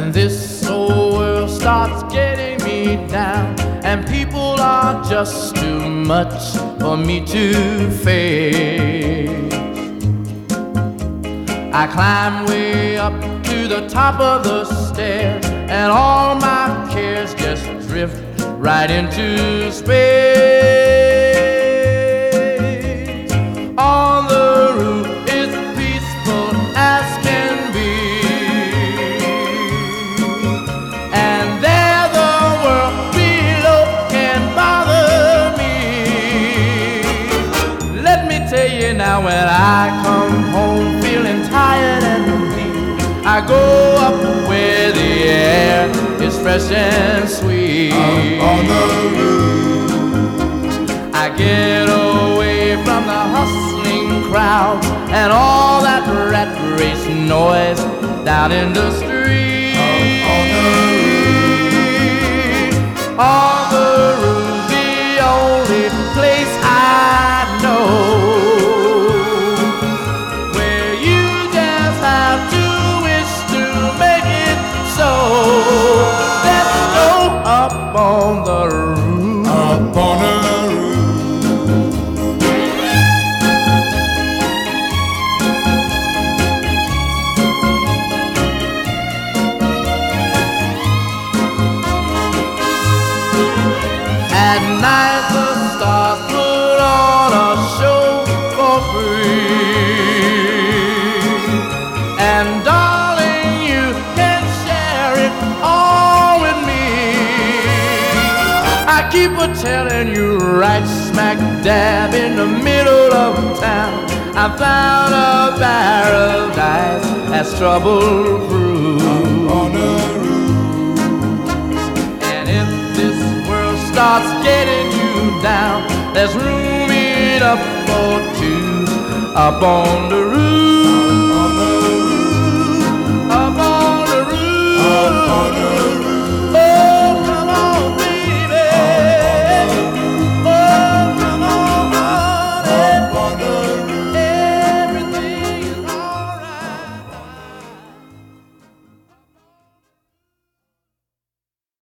when this old world starts getting me down, and people are just too much for me to face. I climb way up to the top of the stairs, and all my cares just drift right into space. On the roof it's peaceful as can be, and there the world below can bother me. Let me tell you now, when I come home feeling tired and weak, I go up where the air is fresh and sweet. On the roof, I get away from the hustling crowd and all that rat race noise down in the street. on the On the roof, the only place I know where you just have to wish to make it so. Let's go up on the roof. up on the roof. At night the stars put on a show for free, and darling, you can share it all with me. I keep a telling you, right smack dab in the middle of town, I found a paradise that's trouble-proof. On the roof, And if this world starts getting you down, there's room enough for two up on the roof.